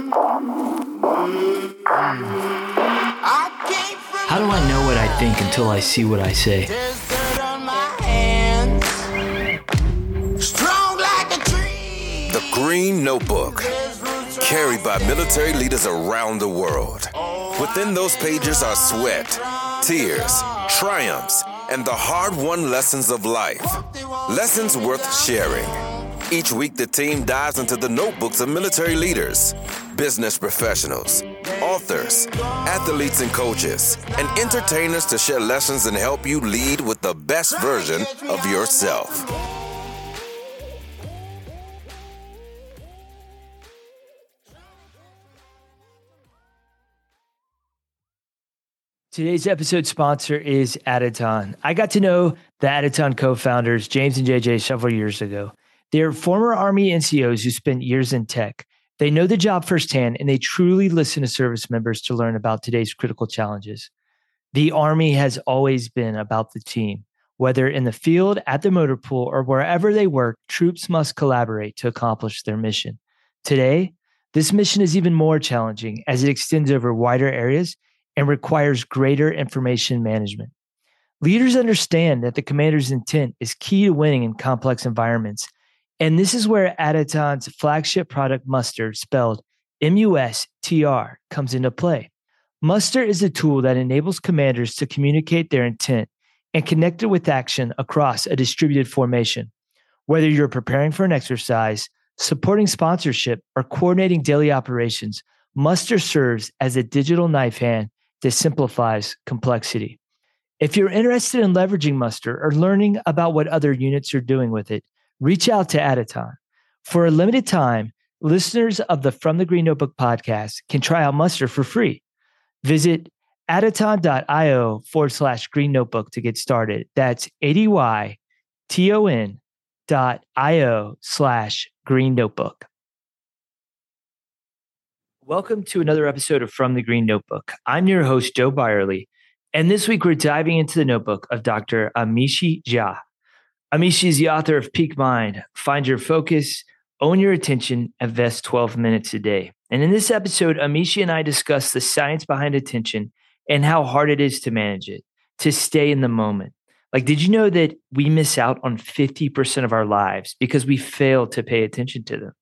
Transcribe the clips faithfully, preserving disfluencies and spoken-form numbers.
How do I know what I think until I see what I say? The Green Notebook, carried by military leaders around the world. Within those pages are sweat, tears, triumphs, and the hard-won lessons of life. Lessons worth sharing. Each week, the team dives into the notebooks of military leaders, business professionals, authors, athletes and coaches, and entertainers to share lessons and help you lead with the best version of yourself. Today's episode sponsor is Aditon. I got to know the Aditon co-founders, James and J J, several years ago. They're former Army N C Os who spent years in tech. They know the job firsthand, and they truly listen to service members to learn about today's critical challenges. The Army has always been about the team. Whether in the field, at the motor pool, or wherever they work, troops must collaborate to accomplish their mission. Today, this mission is even more challenging as it extends over wider areas and requires greater information management. Leaders understand that the commander's intent is key to winning in complex environments. And this is where Aditon's flagship product, Muster, spelled M U S T R, comes into play. Muster is a tool that enables commanders to communicate their intent and connect it with action across a distributed formation. Whether you're preparing for an exercise, supporting sponsorship, or coordinating daily operations, Muster serves as a digital knife hand that simplifies complexity. If you're interested in leveraging Muster or learning about what other units are doing with it, reach out to Aditon. For a limited time, listeners of the From the Green Notebook podcast can try out Muster for free. Visit aditon.io forward slash green notebook to get started. That's A-D-Y-T-O-N dot I-O slash green notebook. Welcome to another episode of From the Green Notebook. I'm your host, Joe Byerly, and this week we're diving into the notebook of Doctor Amishi Jha. Amishi is the author of Peak Mind, Find Your Focus, Own Your Attention, Invest twelve minutes a day. And in this episode, Amishi and I discuss the science behind attention and how hard it is to manage it, to stay in the moment. Like, did you know that we miss out on fifty percent of our lives because we fail to pay attention to them?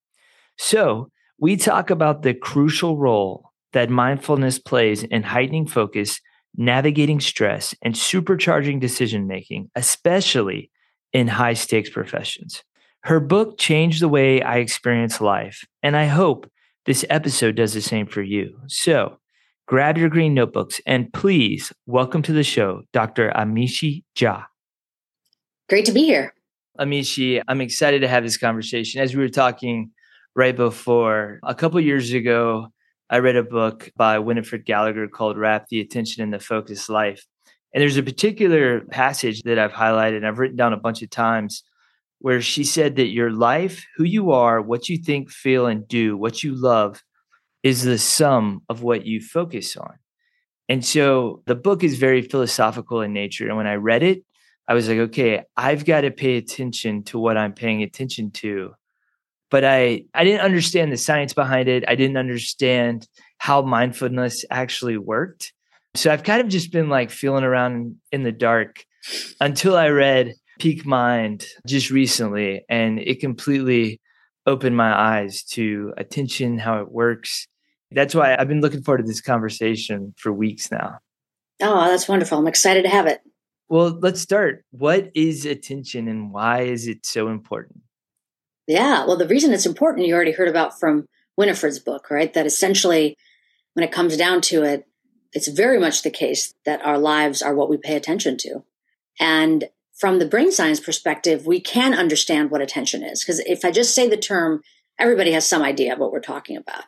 So we talk about the crucial role that mindfulness plays in heightening focus, navigating stress, and supercharging decision-making, especially in high-stakes professions. Her book changed the way I experience life, and I hope this episode does the same for you. So grab your green notebooks and please welcome to the show, Doctor Amishi Jha. Great to be here. Amishi, I'm excited to have this conversation. As we were talking right before, a couple years ago, I read a book by Winifred Gallagher called Wrap the Attention in the Focused Life. And there's a particular passage that I've highlighted and I've written down a bunch of times where she said that your life, who you are, what you think, feel, and do, what you love is the sum of what you focus on. And so the book is very philosophical in nature. And when I read it, I was like, okay, I've got to pay attention to what I'm paying attention to. But I, I didn't understand the science behind it. I didn't understand how mindfulness actually worked. So I've kind of just been like feeling around in the dark until I read Peak Mind just recently. And it completely opened my eyes to attention, how it works. That's why I've been looking forward to this conversation for weeks now. Oh, that's wonderful. I'm excited to have it. Well, let's start. What is attention and why is it so important? Yeah, well, the reason it's important, you already heard about from Winifred's book, right? That essentially, when it comes down to it, it's very much the case that our lives are what we pay attention to. And from the brain science perspective, we can understand what attention is. Because if I just say the term, everybody has some idea of what we're talking about.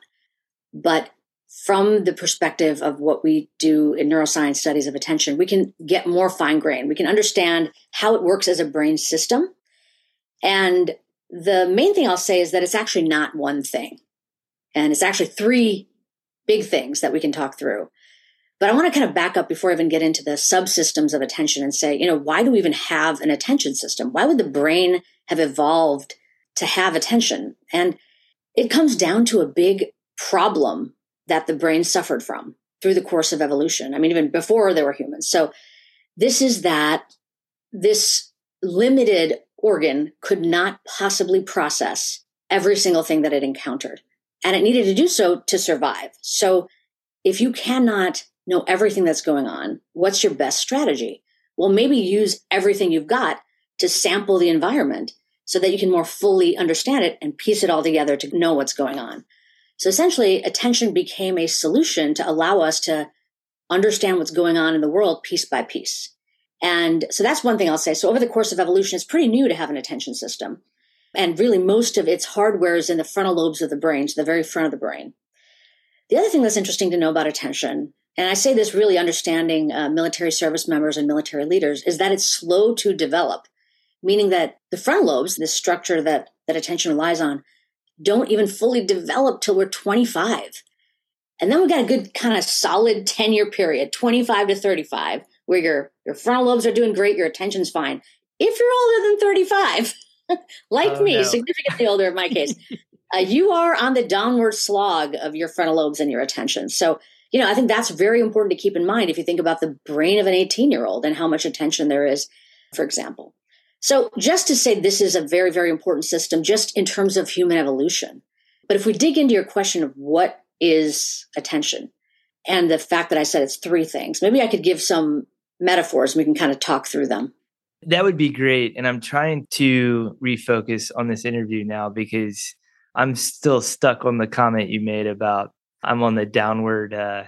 But from the perspective of what we do in neuroscience studies of attention, we can get more fine-grained. We can understand how it works as a brain system. And the main thing I'll say is that it's actually not one thing. And it's actually three big things that we can talk through. But I want to kind of back up before I even get into the subsystems of attention and say, you know, why do we even have an attention system? Why would the brain have evolved to have attention? And it comes down to a big problem that the brain suffered from through the course of evolution. I mean, even before there were humans. So this is that this limited organ could not possibly process every single thing that it encountered. And it needed to do so to survive. So if you cannot know everything that's going on, what's your best strategy? Well, maybe use everything you've got to sample the environment so that you can more fully understand it and piece it all together to know what's going on. So essentially, attention became a solution to allow us to understand what's going on in the world piece by piece. And so that's one thing I'll say. So over the course of evolution, it's pretty new to have an attention system. And really, most of its hardware is in the frontal lobes of the brain, so the very front of the brain. The other thing that's interesting to know about attention, and I say this really understanding uh, military service members and military leaders, is that it's slow to develop, meaning that the frontal lobes, this structure that, that attention relies on, don't even fully develop till we're twenty-five. And then we've got a good kind of solid ten-year period, twenty-five to thirty-five, where your, your frontal lobes are doing great, your attention's fine. If you're older than thirty-five, like oh, me, no. significantly older in my case, uh, you are on the downward slog of your frontal lobes and your attention. So, you know, I think that's very important to keep in mind if you think about the brain of an eighteen-year-old and how much attention there is, for example. So just to say this is a very, very important system just in terms of human evolution. But if we dig into your question of what is attention and the fact that I said it's three things, maybe I could give some metaphors and we can kind of talk through them. That would be great. And I'm trying to refocus on this interview now because I'm still stuck on the comment you made about I'm on the downward. Uh...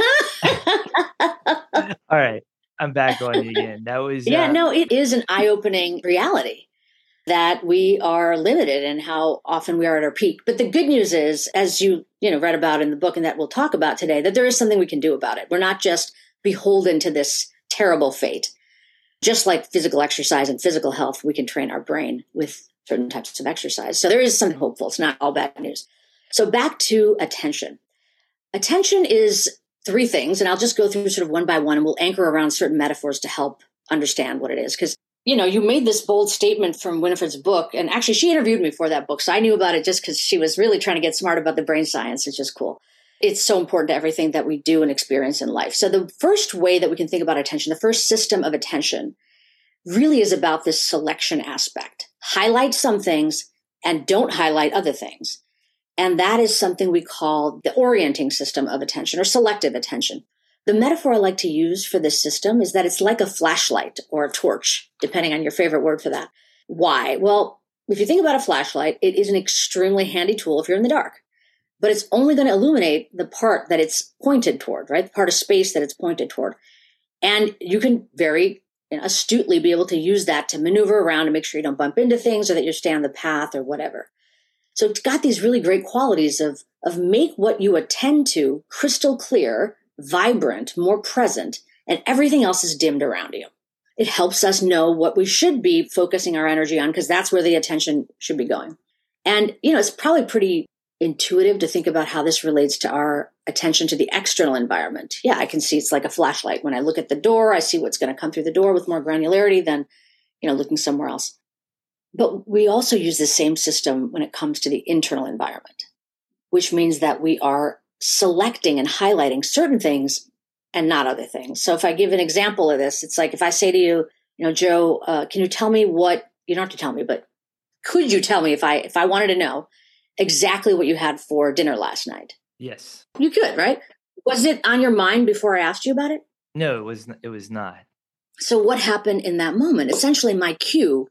All right. I'm back on it again. That was. Yeah, uh... no, it is an eye-opening reality that we are limited in how often we are at our peak. But the good news is, as you, you know, read about in the book and that we'll talk about today, that there is something we can do about it. We're not just beholden to this terrible fate. Just like physical exercise and physical health, we can train our brain with certain types of exercise. So there is something hopeful. It's not all bad news. So back to attention. Attention is three things, and I'll just go through sort of one by one, and we'll anchor around certain metaphors to help understand what it is. Because, you know, you made this bold statement from Winifred's book, and actually she interviewed me for that book, so I knew about it just because she was really trying to get smart about the brain science. It's just cool. It's so important to everything that we do and experience in life. So the first way that we can think about attention, the first system of attention, really is about this selection aspect. Highlight some things and don't highlight other things. And that is something we call the orienting system of attention or selective attention. The metaphor I like to use for this system is that it's like a flashlight or a torch, depending on your favorite word for that. Why? Well, if you think about a flashlight, it is an extremely handy tool if you're in the dark. But it's only going to illuminate the part that it's pointed toward, right? The part of space that it's pointed toward. And you can very astutely be able to use that to maneuver around and make sure you don't bump into things or that you stay on the path or whatever. So it's got these really great qualities of, of make what you attend to crystal clear, vibrant, more present, and everything else is dimmed around you. It helps us know what we should be focusing our energy on because that's where the attention should be going. And, you know, it's probably pretty intuitive to think about how this relates to our attention to the external environment. Yeah, I can see it's like a flashlight. When I look at the door, I see what's going to come through the door with more granularity than, you know, looking somewhere else. But we also use the same system when it comes to the internal environment, which means that we are selecting and highlighting certain things and not other things. So if I give an example of this, it's like if I say to you, you know, Joe, uh, can you tell me what, you don't have to tell me, but could you tell me if I if I wanted to know exactly what you had for dinner last night? Yes. You could, right? Was it on your mind before I asked you about it? No, it was it was not. So what happened in that moment? Essentially, my cue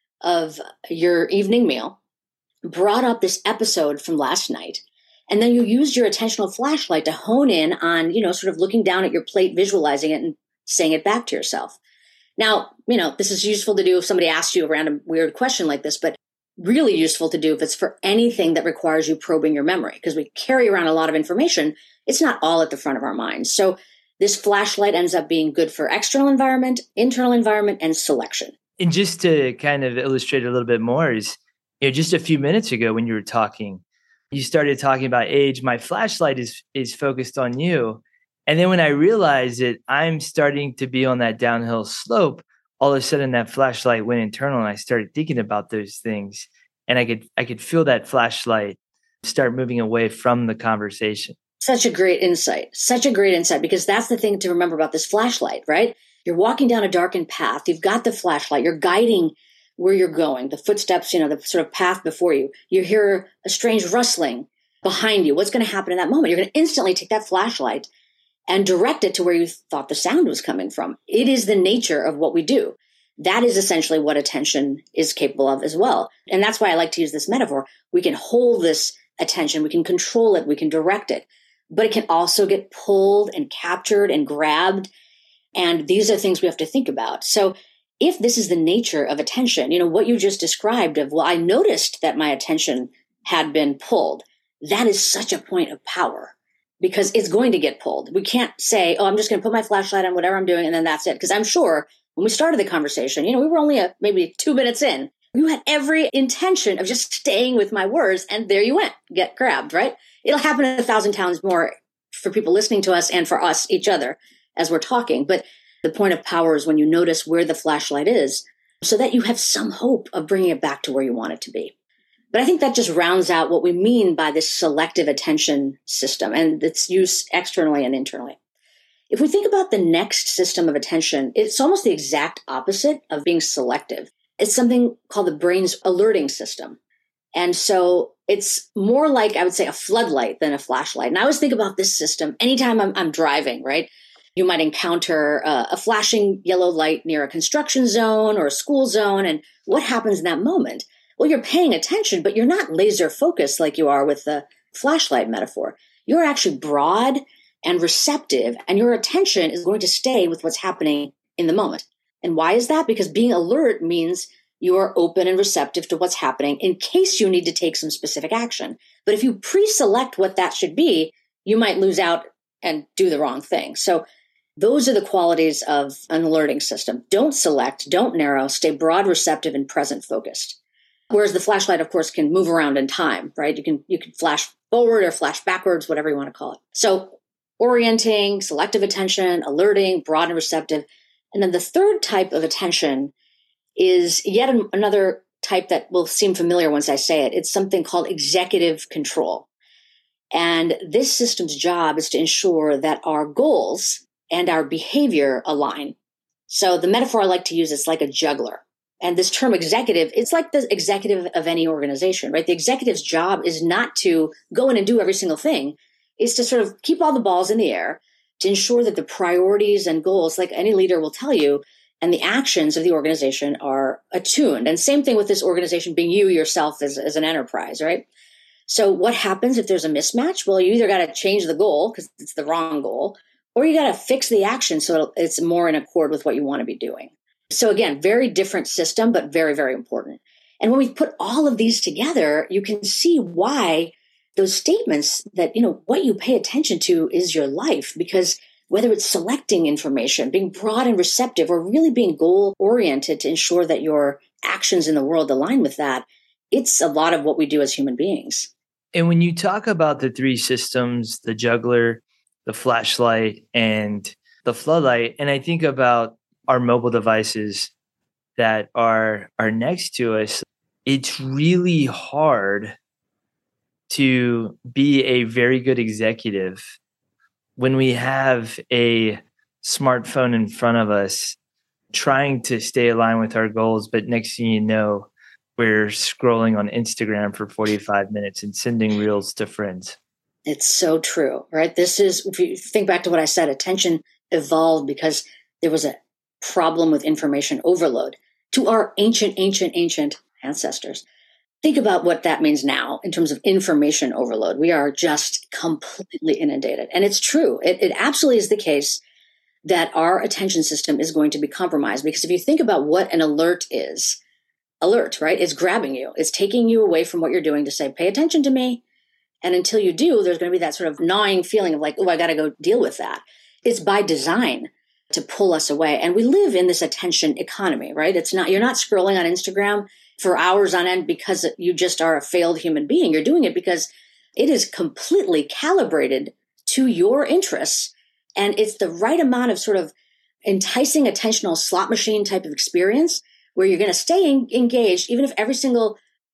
of your evening meal brought up this episode from last night. And then you used your attentional flashlight to hone in on, you know, sort of looking down at your plate, visualizing it and saying it back to yourself. Now, you know, this is useful to do if somebody asks you a random weird question like this, but really useful to do if it's for anything that requires you probing your memory, because we carry around a lot of information. It's not all at the front of our minds. So this flashlight ends up being good for external environment, internal environment, and selection. And just to kind of illustrate a little bit more is, you know, just a few minutes ago when you were talking, you started talking about age. My flashlight is is focused on you. And then when I realized that I'm starting to be on that downhill slope, all of a sudden that flashlight went internal and I started thinking about those things. And I could I could feel that flashlight start moving away from the conversation. Such a great insight. Such a great insight, because that's the thing to remember about this flashlight, right? You're walking down a darkened path. You've got the flashlight. You're guiding where you're going, the footsteps, you know, the sort of path before you. You hear a strange rustling behind you. What's going to happen in that moment? You're going to instantly take that flashlight and direct it to where you thought the sound was coming from. It is the nature of what we do. That is essentially what attention is capable of as well. And that's why I like to use this metaphor. We can hold this attention. We can control it. We can direct it. But it can also get pulled and captured and grabbed. And these are things we have to think about. So if this is the nature of attention, you know, what you just described of, well, I noticed that my attention had been pulled. That is such a point of power, because it's going to get pulled. We can't say, oh, I'm just going to put my flashlight on whatever I'm doing, and then that's it. Because I'm sure when we started the conversation, you know, we were only a, maybe two minutes in. You had every intention of just staying with my words, and there you went, get grabbed, right? It'll happen a thousand times more for people listening to us and for us, each other, as we're talking. But the point of power is when you notice where the flashlight is, so that you have some hope of bringing it back to where you want it to be. But I think that just rounds out what we mean by this selective attention system and its use externally and internally. If we think about the next system of attention, it's almost the exact opposite of being selective. It's something called the brain's alerting system. And so it's more like, I would say, a floodlight than a flashlight. And I always think about this system anytime I'm, I'm driving, right? You might encounter a, a flashing yellow light near a construction zone or a school zone. And what happens in that moment? Well, you're paying attention, but you're not laser focused like you are with the flashlight metaphor. You're actually broad and receptive, and your attention is going to stay with what's happening in the moment. And why is that? Because being alert means you are open and receptive to what's happening in case you need to take some specific action. But if you pre-select what that should be, you might lose out and do the wrong thing. So those are the qualities of an alerting system. Don't select, don't narrow, stay broad, receptive, and present focused. Whereas the flashlight, of course, can move around in time, right? You can you can flash forward or flash backwards, whatever you want to call it. So orienting, selective attention, alerting, broad and receptive. And then the third type of attention is yet an, another type that will seem familiar once I say it. It's something called executive control. And this system's job is to ensure that our goals and our behavior align. So the metaphor I like to use is like a juggler. And this term executive, it's like the executive of any organization, right? The executive's job is not to go in and do every single thing. It's to sort of keep all the balls in the air to ensure that the priorities and goals, like any leader will tell you, and the actions of the organization are attuned. And same thing with this organization being you yourself as, as an enterprise, right? So what happens if there's a mismatch? Well, you either got to change the goal because it's the wrong goal, or you got to fix the action so it's more in accord with what you want to be doing. So again, very different system, but very, very important. And when we put all of these together, you can see why those statements that, you know, what you pay attention to is your life, because whether it's selecting information, being broad and receptive, or really being goal oriented to ensure that your actions in the world align with that, it's a lot of what we do as human beings. And when you talk about the three systems, the juggler, the flashlight, and the floodlight, and I think about our mobile devices that are are next to us, it's really hard to be a very good executive when we have a smartphone in front of us trying to stay aligned with our goals, but next thing you know, we're scrolling on Instagram for forty-five minutes and sending reels to friends. It's so true, right? This is, if you think back to what I said, attention evolved because there was a problem with information overload to our ancient, ancient, ancient ancestors. Think about what that means now in terms of information overload. We are just completely inundated. And it's true. It, it absolutely is the case that our attention system is going to be compromised, because if you think about what an alert is, alert, right? It's grabbing you. It's taking you away from what you're doing to say, pay attention to me. And until you do, there's going to be that sort of gnawing feeling of like, oh, I got to go deal with that. It's by design to pull us away. And we live in this attention economy, right? It's not, you're not scrolling on Instagram for hours on end because you just are a failed human being. You're doing it because it is completely calibrated to your interests. And it's the right amount of sort of enticing attentional slot machine type of experience where you're going to stay in, engaged, even if every single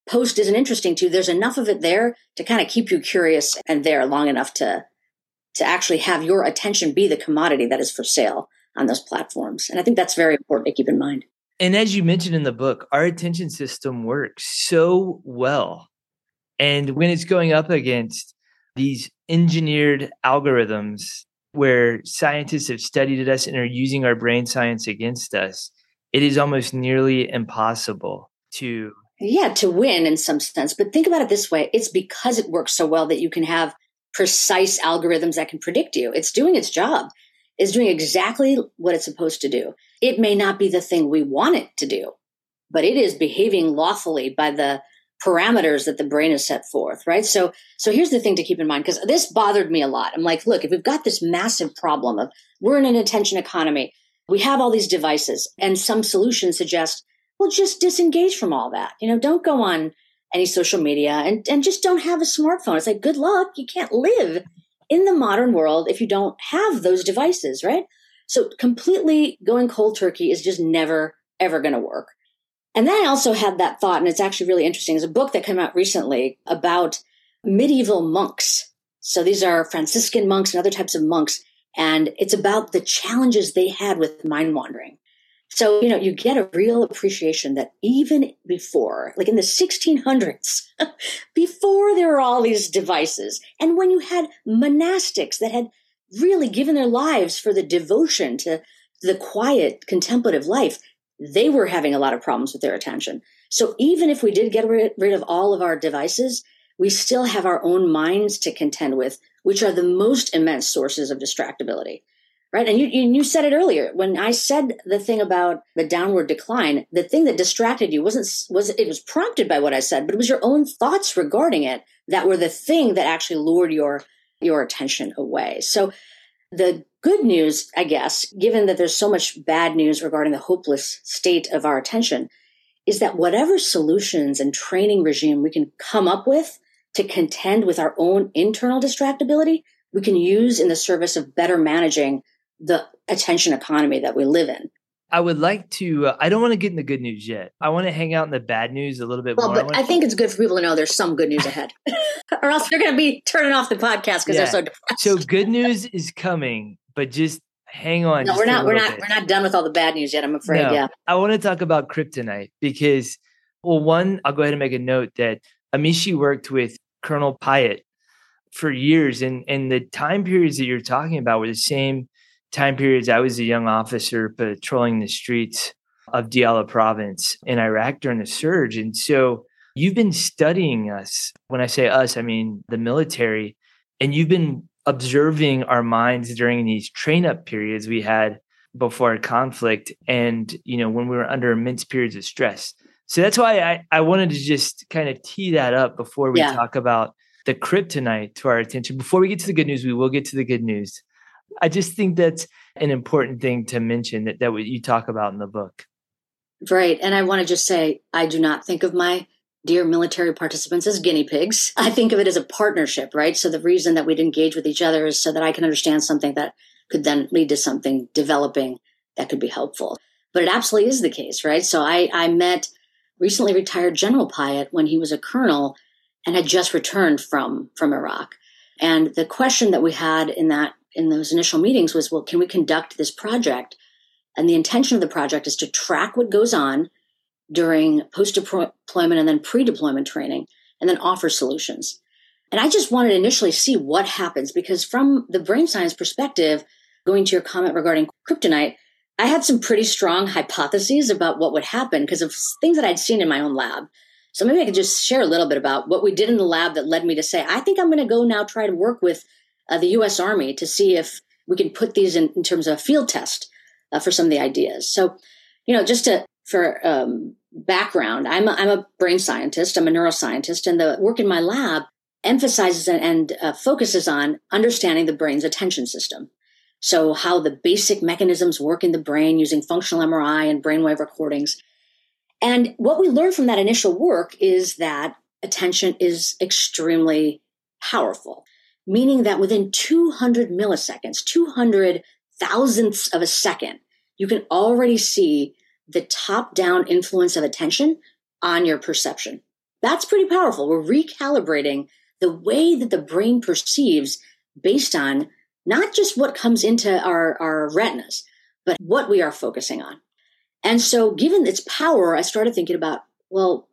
post isn't interesting to you, there's enough of it there to kind of keep you curious and there long enough to, to actually have your attention be the commodity that is for sale on those platforms. And I think that's very important to keep in mind. And as you mentioned in the book, our attention system works so well. And when it's going up against these engineered algorithms where scientists have studied us and are using our brain science against us, it is almost nearly impossible to... Yeah, to win in some sense. But think about it this way. It's because it works so well that you can have precise algorithms that can predict you. It's doing its job. It's doing exactly what it's supposed to do. It may not be the thing we want it to do, but it is behaving lawfully by the parameters that the brain has set forth, right? So, so here's the thing to keep in mind, because this bothered me a lot. I'm like, look, if we've got this massive problem of we're in an attention economy, we have all these devices, and some solutions suggest, well, just disengage from all that. You know, don't go on any social media and, and just don't have a smartphone. It's like, good luck. You can't live in the modern world if you don't have those devices, right? So completely going cold turkey is just never, ever going to work. And then I also had that thought, and it's actually really interesting. There's a book that came out recently about medieval monks. So these are Franciscan monks and other types of monks. And it's about the challenges they had with mind wandering. So, you know, you get a real appreciation that even before, like in the sixteen hundreds, before there were all these devices, and when you had monastics that had really given their lives for the devotion to the quiet, contemplative life, they were having a lot of problems with their attention. So even if we did get rid, rid of all of our devices, we still have our own minds to contend with, which are the most immense sources of distractibility. Right. And you, you said it earlier when I said the thing about the downward decline, the thing that distracted you wasn't, was it was prompted by what I said, but it was your own thoughts regarding it that were the thing that actually lured your, your attention away. So the good news, I guess, given that there's so much bad news regarding the hopeless state of our attention, is that whatever solutions and training regime we can come up with to contend with our own internal distractibility, we can use in the service of better managing the attention economy that we live in. I would like to, uh, I don't want to get in the good news yet. I want to hang out in the bad news a little bit well, more. But I, I think it's good for people to know there's some good news ahead or else they're going to be turning off the podcast because yeah. they're so depressed. So good news is coming, but just hang on. No, we're not, we're not, bit. we're not done with all the bad news yet. I'm afraid. No, yeah. I want to talk about kryptonite because, well, one, I'll go ahead and make a note that Amishi worked with Colonel Pyatt for years. And, and the time periods that you're talking about were the same time periods I was a young officer patrolling the streets of Diyala province in Iraq during the surge. And so you've been studying us. When I say us, I mean the military. And you've been observing our minds during these train-up periods we had before a conflict and, you know, when we were under immense periods of stress. So that's why I, I wanted to just kind of tee that up before we yeah. talk about the kryptonite to our attention. Before we get to the good news, we will get to the good news. I just think that's an important thing to mention that, that you talk about in the book. Right. And I want to just say, I do not think of my dear military participants as guinea pigs. I think of it as a partnership, right? So the reason that we'd engage with each other is so that I can understand something that could then lead to something developing that could be helpful. But it absolutely is the case, right? So I, I met recently retired General Pyatt when he was a colonel and had just returned from, from Iraq. And the question that we had in that in those initial meetings was, well, can we conduct this project? And the intention of the project is to track what goes on during post-deployment and then pre-deployment training, and then offer solutions. And I just wanted to initially see what happens, because from the brain science perspective, going to your comment regarding kryptonite, I had some pretty strong hypotheses about what would happen because of things that I'd seen in my own lab. So maybe I could just share a little bit about what we did in the lab that led me to say, I think I'm going to go now try to work with uh, the U S Army to see if we can put these in, in terms of a field test uh, for some of the ideas. So, you know, just to, for um, background, I'm a, I'm a brain scientist, I'm a neuroscientist, and the work in my lab emphasizes and, and uh, focuses on understanding the brain's attention system. So how the basic mechanisms work in the brain using functional M R I and brainwave recordings. And what we learned from that initial work is that attention is extremely powerful, meaning that within two hundred milliseconds, two hundred thousandths of a second, you can already see the top-down influence of attention on your perception. That's pretty powerful. We're recalibrating the way that the brain perceives based on not just what comes into our, our retinas, but what we are focusing on. And so given its power, I started thinking about, well,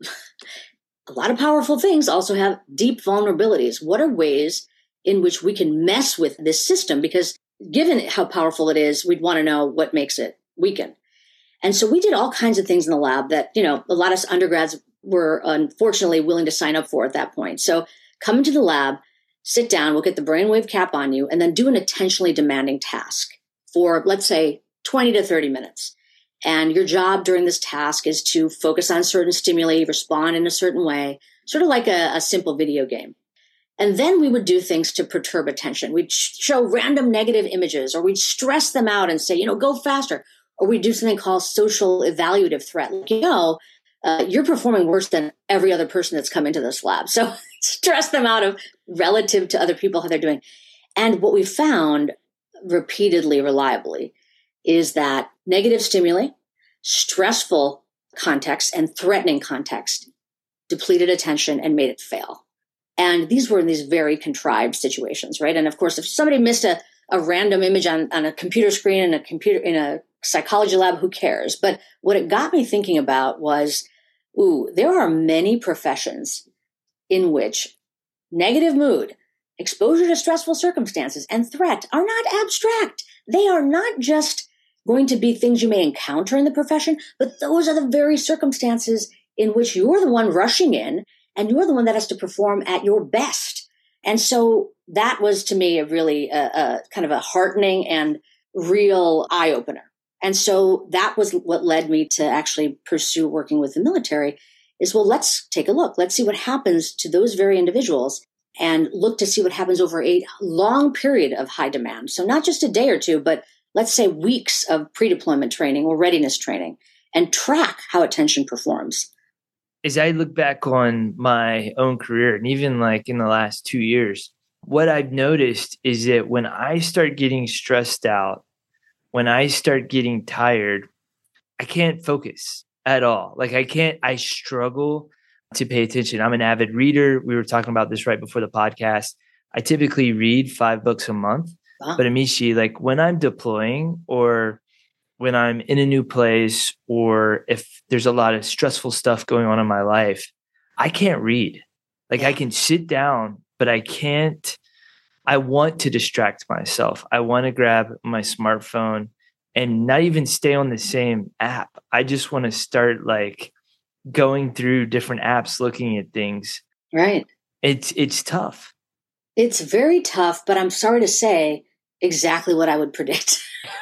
a lot of powerful things also have deep vulnerabilities. What are ways in which we can mess with this system? Because given how powerful it is, we'd want to know what makes it weaken. And so we did all kinds of things in the lab that, you know, a lot of undergrads were unfortunately willing to sign up for at that point. So come into the lab, sit down, we'll get the brainwave cap on you, and then do an attentionally demanding task for, let's say, twenty to thirty minutes. And your job during this task is to focus on certain stimuli, respond in a certain way, sort of like a, a simple video game. And then we would do things to perturb attention. We'd show random negative images, or we'd stress them out and say, you know, go faster. Or we'd do something called social evaluative threat. Like, you know, uh, you're performing worse than every other person that's come into this lab. So stress them out of relative to other people, how they're doing. And what we found repeatedly, reliably, is that negative stimuli, stressful context, and threatening context depleted attention and made it fail. And these were in these very contrived situations, right? And of course, if somebody missed a, a random image on, on a computer screen in a computer in a psychology lab, who cares? But what it got me thinking about was, ooh, there are many professions in which negative mood, exposure to stressful circumstances, and threat are not abstract. They are not just going to be things you may encounter in the profession, but those are the very circumstances in which you're the one rushing in and you're the one that has to perform at your best. And so that was, to me, a really a, a kind of a heartening and real eye-opener. And so that was what led me to actually pursue working with the military is, well, let's take a look. Let's see what happens to those very individuals and look to see what happens over a long period of high demand. So not just a day or two, but let's say weeks of pre-deployment training or readiness training, and track how attention performs. As I look back on my own career, and even like in the last two years, what I've noticed is that when I start getting stressed out, when I start getting tired, I can't focus at all. Like I can't, I struggle to pay attention. I'm an avid reader. We were talking about this right before the podcast. I typically read five books a month. Wow. But Amishi, like when I'm deploying or when I'm in a new place, or if there's a lot of stressful stuff going on in my life, I can't read. Like yeah. I can sit down, but I can't, I want to distract myself. I want to grab my smartphone and not even stay on the same app. I just want to start like going through different apps, looking at things. Right. It's, it's tough. It's very tough, but I'm sorry to say exactly what I would predict,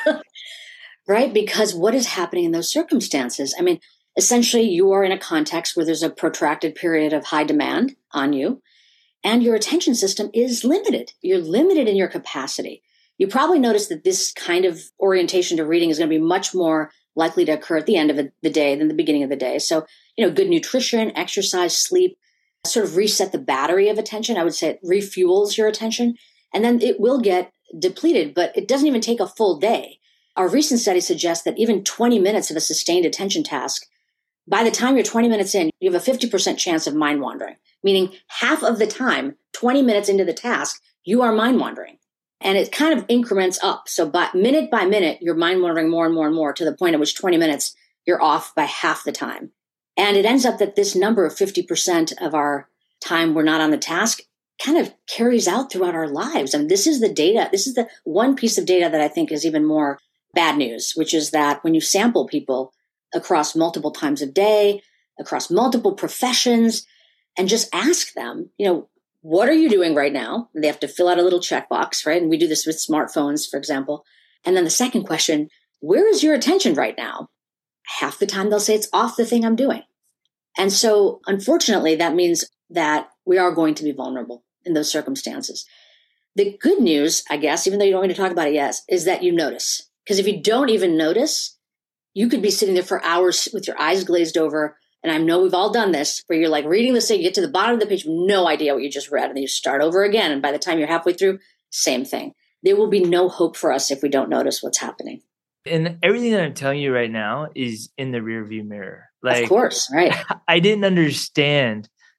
right? Because what is happening in those circumstances? I mean, essentially you are in a context where there's a protracted period of high demand on you, and your attention system is limited. You're limited in your capacity. You probably noticed that this kind of orientation to reading is going to be much more likely to occur at the end of the day than the beginning of the day. So, you know, good nutrition, exercise, sleep, sort of reset the battery of attention. I would say it refuels your attention, and then it will get depleted, but it doesn't even take a full day. Our recent study suggests that even twenty minutes of a sustained attention task, by the time you're twenty minutes in, you have a fifty percent chance of mind wandering, meaning half of the time, twenty minutes into the task, you are mind wandering. And it kind of increments up. So by minute by minute, you're mind wandering more and more and more to the point at which twenty minutes, you're off by half the time. And it ends up that this number of fifty percent of our time we're not on the task kind of carries out throughout our lives. And this is the data. This is the one piece of data that I think is even more bad news, which is that when you sample people across multiple times of day, across multiple professions, and just ask them, you know, what are you doing right now? And they have to fill out a little checkbox, right? And we do this with smartphones, for example. And then the second question, where is your attention right now? Half the time they'll say it's off the thing I'm doing. And so unfortunately, that means that we are going to be vulnerable in those circumstances. The good news, I guess, even though you don't want me to talk about it yet, is that you notice. Because if you don't even notice, you could be sitting there for hours with your eyes glazed over. And I know we've all done this, where you're like reading this thing, you get to the bottom of the page, no idea what you just read, and then you start over again. And by the time you're halfway through, same thing. There will be no hope for us if we don't notice what's happening. And everything that I'm telling you right now is in the rearview mirror. Like, of course, right. I didn't understand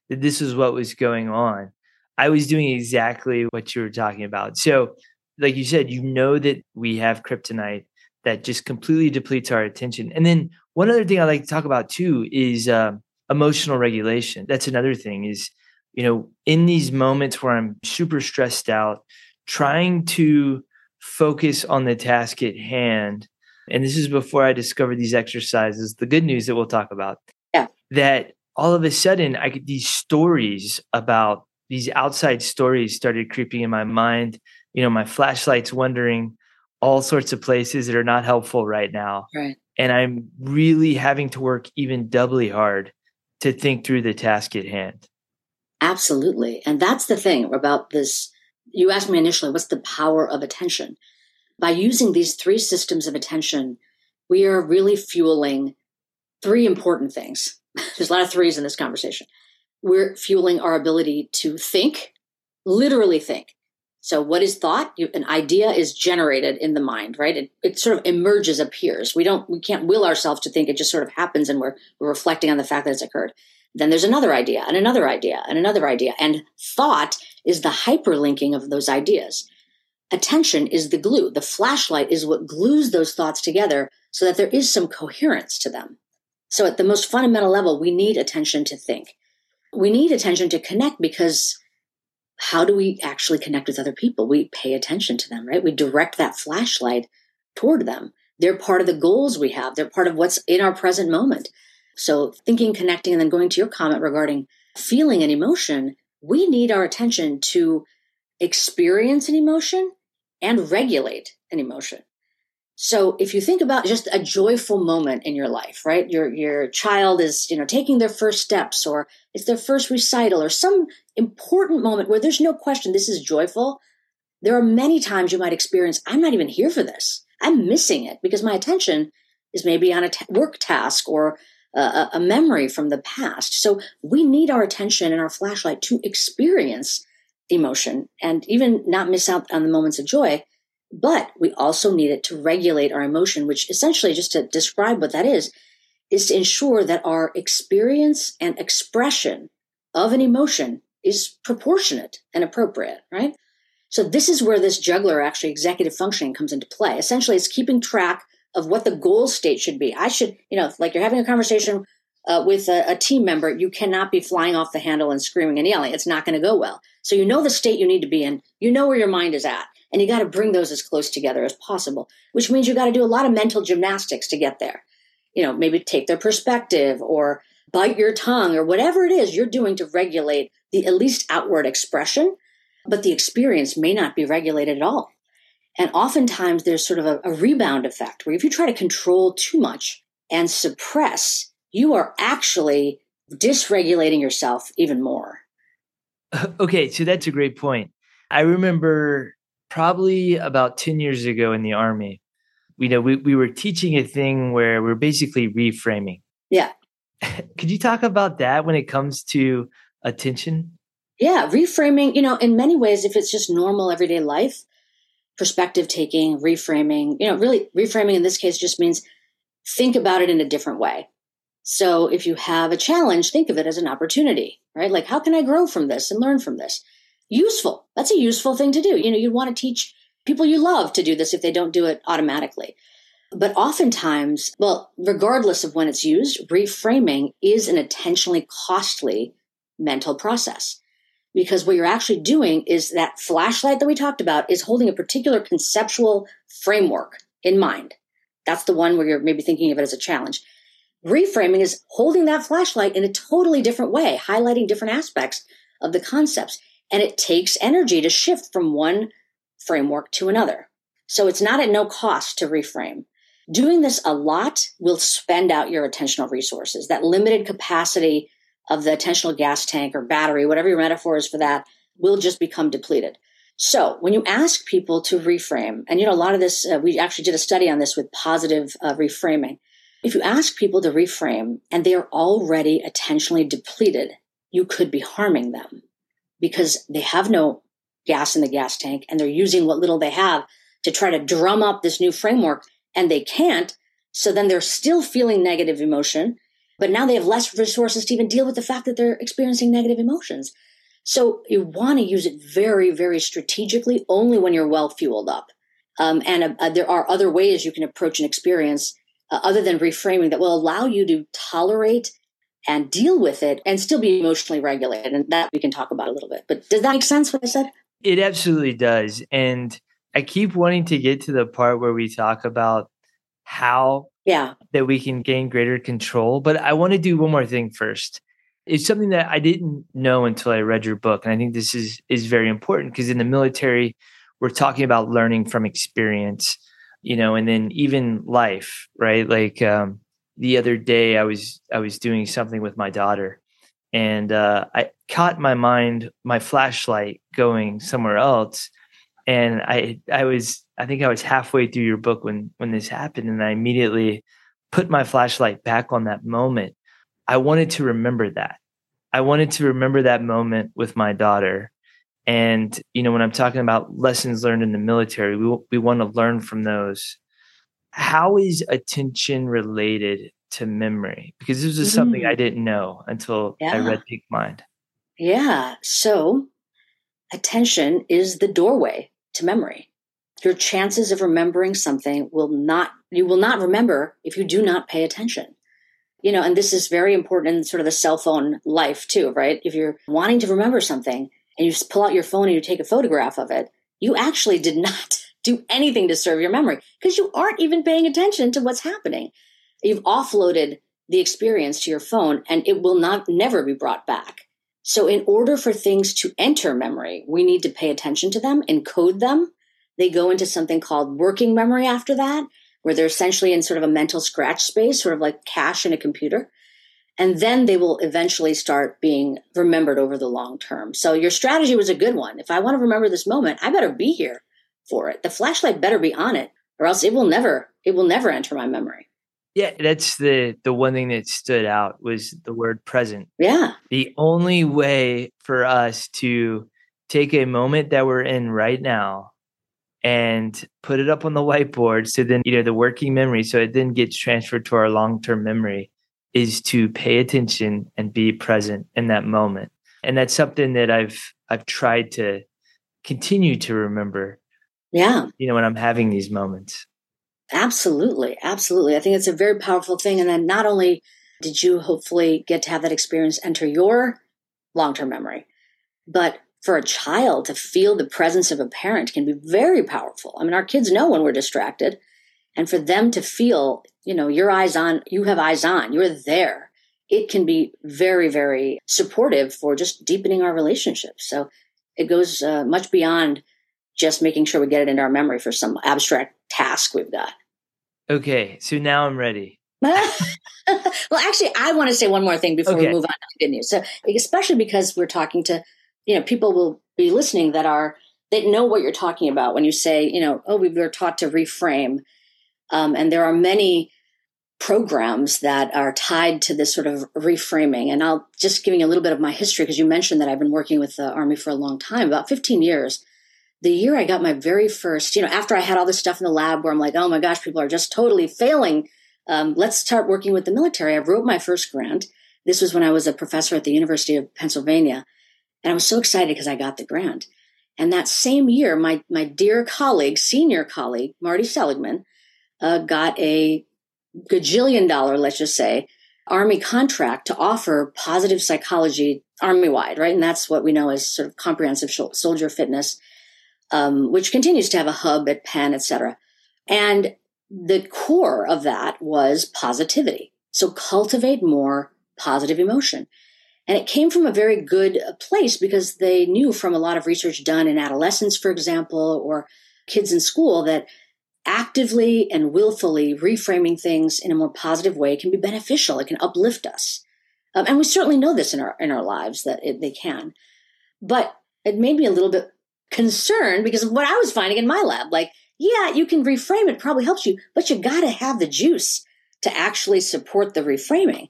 that this is what was going on, I was doing exactly what you were talking about. So, like you said, you know that we have kryptonite that just completely depletes our attention. And then one other thing I like to talk about too is um, emotional regulation. That's another thing is, you know, in these moments where I'm super stressed out, trying to focus on the task at hand. And this is before I discovered these exercises, the good news that we'll talk about, yeah. that all of a sudden I get these stories about these outside stories started creeping in my mind. You know, my flashlight's wandering all sorts of places that are not helpful right now. Right. And I'm really having to work even doubly hard to think through the task at hand. Absolutely. And that's the thing about this. You asked me initially, what's the power of attention? By using these three systems of attention, we are really fueling three important things. There's a lot of threes in this conversation. We're fueling our ability to think, literally think. So what is thought? You, an idea is generated in the mind, right? It, it sort of emerges, appears. We don't, we can't will ourselves to think. It just sort of happens, and we're, we're reflecting on the fact that it's occurred. Then there's another idea and another idea and another idea. And thought is the hyperlinking of those ideas. Attention is the glue. The flashlight is what glues those thoughts together so that there is some coherence to them. So at the most fundamental level, we need attention to think. We need attention to connect, because how do we actually connect with other people? We pay attention to them, right? We direct that flashlight toward them. They're part of the goals we have. They're part of what's in our present moment. So thinking, connecting, and then going to your comment regarding feeling an emotion, we need our attention to experience an emotion and regulate an emotion. So if you think about just a joyful moment in your life, right? Your your child is, you know, taking their first steps, or it's their first recital, or some important moment where there's no question this is joyful. There are many times you might experience, I'm not even here for this. I'm missing it because my attention is maybe on a t- work task or a, a memory from the past. So we need our attention and our flashlight to experience emotion and even not miss out on the moments of joy. But we also need it to regulate our emotion, which essentially, just to describe what that is, is to ensure that our experience and expression of an emotion is proportionate and appropriate, right? So this is where this juggler, actually executive functioning, comes into play. Essentially, it's keeping track of what the goal state should be. I should, you know, like you're having a conversation uh, with a, a team member, you cannot be flying off the handle and screaming and yelling. It's not going to go well. So you know the state you need to be in. You know where your mind is at. And you got to bring those as close together as possible, which means you got to do a lot of mental gymnastics to get there. You know, maybe take their perspective or bite your tongue or whatever it is you're doing to regulate the at least outward expression, but the experience may not be regulated at all. And oftentimes there's sort of a, a rebound effect where if you try to control too much and suppress, you are actually dysregulating yourself even more. Okay, so that's a great point. I remember probably about ten years ago in the Army, you know, we, we were teaching a thing where we're basically reframing. Yeah. Could you talk about that when it comes to attention? Yeah, reframing, you know, in many ways, if it's just normal everyday life, perspective taking, reframing, you know, really reframing in this case just means think about it in a different way. So if you have a challenge, think of it as an opportunity, right? Like, how can I grow from this and learn from this? Useful. That's a useful thing to do. You know, you want to teach people you love to do this if they don't do it automatically. But oftentimes, well, regardless of when it's used, reframing is an intentionally costly mental process. Because what you're actually doing is that flashlight that we talked about is holding a particular conceptual framework in mind. That's the one where you're maybe thinking of it as a challenge. Reframing is holding that flashlight in a totally different way, highlighting different aspects of the concepts. And it takes energy to shift from one framework to another. So it's not at no cost to reframe. Doing this a lot will spend out your attentional resources. That limited capacity of the attentional gas tank or battery, whatever your metaphor is for that, will just become depleted. So when you ask people to reframe, and you know, a lot of this, uh, we actually did a study on this with positive uh, reframing. If you ask people to reframe and they are already attentionally depleted, you could be harming them because they have no gas in the gas tank and they're using what little they have to try to drum up this new framework, and they can't. So then they're still feeling negative emotion. but now they have less resources to even deal with the fact that they're experiencing negative emotions. So you want to use it very, very strategically, only when you're well fueled up. Um, and uh, there are other ways you can approach an experience uh, other than reframing that will allow you to tolerate and deal with it and still be emotionally regulated. And that we can talk about a little bit. But does that make sense what I said? It absolutely does. And I keep wanting to get to the part where we talk about how yeah. that we can gain greater control. But I want to do one more thing first. It's something that I didn't know until I read your book. And I think this is is very important because in the military, we're talking about learning from experience, you know, and then even life, right? Like um, the other day I was I was doing something with my daughter and uh, I caught my mind, my flashlight going somewhere else. And I I was I think I was halfway through your book when when this happened. And I immediately put my flashlight back on that moment. I wanted to remember that. I wanted to remember that moment with my daughter. And, you know, when I'm talking about lessons learned in the military, we we want to learn from those. How is attention related to memory? Because this is something mm. I didn't know until yeah. I read Peak Mind. Yeah. So attention is the doorway to memory. Your chances of remembering something will not, you will not remember if you do not pay attention. You know, and this is very important in sort of the cell phone life too, right? If you're wanting to remember something, and you just pull out your phone and you take a photograph of it, you actually did not do anything to serve your memory because you aren't even paying attention to what's happening. You've offloaded the experience to your phone and it will not never be brought back. So in order for things to enter memory, we need to pay attention to them, encode them. They go into something called working memory after that, where they're essentially in sort of a mental scratch space, sort of like cache in a computer. And then they will eventually start being remembered over the long term. So your strategy was a good one. If I want to remember this moment, I better be here for it. The flashlight better be on it, or else it will never, it will never enter my memory. Yeah, that's the the one thing that stood out was the word present. Yeah. The only way for us to take a moment that we're in right now and put it up on the whiteboard so then, you know, the working memory, so it then gets transferred to our long-term memory, is to pay attention and be present in that moment. And that's something that I've I've tried to continue to remember. Yeah. You know, when I'm having these moments. Absolutely. Absolutely. I think it's a very powerful thing. And then not only did you hopefully get to have that experience enter your long-term memory, but for a child to feel the presence of a parent can be very powerful. I mean, our kids know when we're distracted. And for them to feel, you know, your eyes on, you have eyes on, you're there. It can be very, very supportive for just deepening our relationships. So it goes uh, much beyond just making sure we get it into our memory for some abstract task we've got. Okay, so now I'm ready. Well, actually, I want to say one more thing before okay. we move on to good news. So especially because we're talking to, you know, people will be listening that are, that know what you're talking about when you say, you know, oh, we were taught to reframe. Um, and there are many programs that are tied to this sort of reframing. And I'll just giving a little bit of my history, because you mentioned that I've been working with the Army for a long time, about fifteen years. The year I got my very first, you know, after I had all this stuff in the lab where I'm like, oh my gosh, people are just totally failing. Um, let's start working with the military. I wrote my first grant. This was when I was a professor at the University of Pennsylvania. And I was so excited because I got the grant. And that same year, my my dear colleague, senior colleague, Marty Seligman, Uh, got a gajillion dollar, let's just say, Army contract to offer positive psychology Army-wide, right? And that's what we know as sort of comprehensive soldier fitness, um, which continues to have a hub at Penn, et cetera. And the core of that was positivity. So cultivate more positive emotion. And it came from a very good place because they knew from a lot of research done in adolescents, for example, or kids in school, that actively and willfully reframing things in a more positive way can be beneficial. It can uplift us. Um, and we certainly know this in our in our lives that it, they can. But it made me a little bit concerned because of what I was finding in my lab. Like, yeah, you can reframe it, probably helps you, but you got to have the juice to actually support the reframing.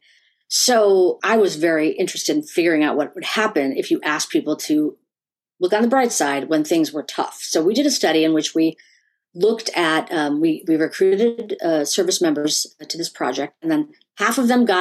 So I was very interested in figuring out what would happen if you asked people to look on the bright side when things were tough. So we did a study in which we looked at, um, we, we recruited uh, service members to this project, and then half of them got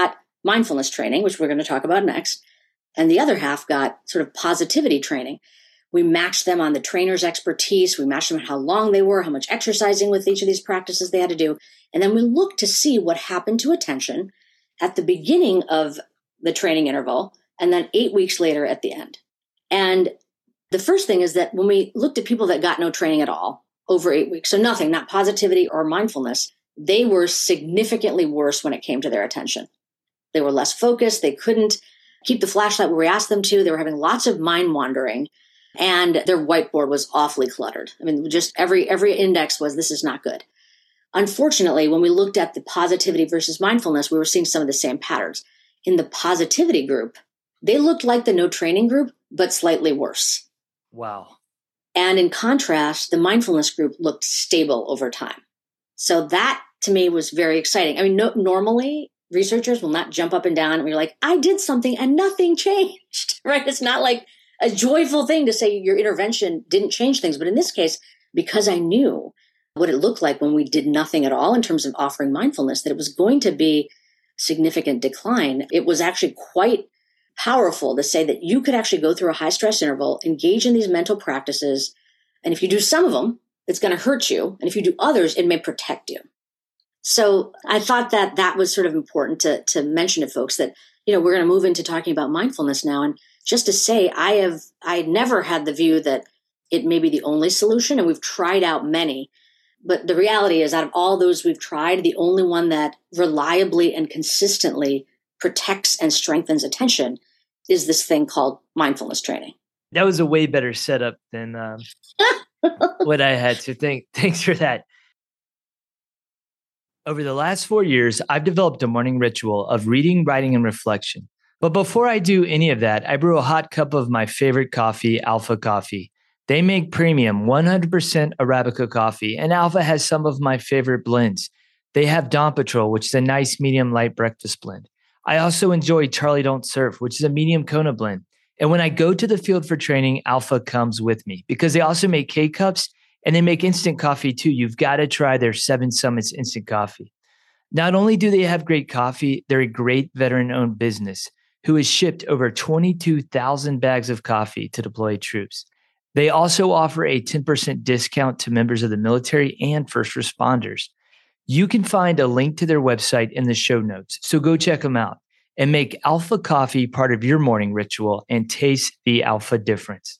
mindfulness training, which we're going to talk about next. And the other half got sort of positivity training. We matched them on the trainer's expertise. We matched them on how long they were, how much exercising with each of these practices they had to do. And then we looked to see what happened to attention at the beginning of the training interval and then eight weeks later at the end. And the first thing is that when we looked at people that got no training at all over eight weeks, so nothing, not positivity or mindfulness, they were significantly worse when it came to their attention. They were less focused. They couldn't keep the flashlight where we asked them to. They were having lots of mind wandering. And their whiteboard was awfully cluttered. I mean, just every every index was, this is not good. Unfortunately, when we looked at the positivity versus mindfulness, we were seeing some of the same patterns. In the positivity group, they looked like the no training group, but slightly worse. Wow. And in contrast, the mindfulness group looked stable over time. So that, to me, was very exciting. I mean, no, normally, researchers will not jump up and down and be like, I did something and nothing changed, right? It's not like a joyful thing to say your intervention didn't change things. But in this case, because I knew what it looked like when we did nothing at all in terms of offering mindfulness, that it was going to be significant decline, it was actually quite powerful to say that you could actually go through a high stress interval, engage in these mental practices. And if you do some of them, it's going to hurt you. And if you do others, it may protect you. So I thought that that was sort of important to, to mention to folks that, you know, we're going to move into talking about mindfulness now. And just to say, I have, I never had the view that it may be the only solution, and we've tried out many. But the reality is, out of all those we've tried, the only one that reliably and consistently protects and strengthens attention is this thing called mindfulness training. That was a way better setup than um, what I had. So thank, thanks for that. Over the last four years, I've developed a morning ritual of reading, writing, and reflection. But before I do any of that, I brew a hot cup of my favorite coffee, Alpha Coffee. They make premium one hundred percent Arabica coffee, and Alpha has some of my favorite blends. They have Dawn Patrol, which is a nice medium light breakfast blend. I also enjoy Charlie Don't Surf, which is a medium Kona blend. And when I go to the field for training, Alpha comes with me because they also make K-Cups and they make instant coffee too. You've got to try their Seven Summits instant coffee. Not only do they have great coffee, they're a great veteran-owned business who has shipped over twenty-two thousand bags of coffee to deployed troops. They also offer a ten percent discount to members of the military and first responders. You can find a link to their website in the show notes, so go check them out and make Alpha Coffee part of your morning ritual and taste the Alpha difference.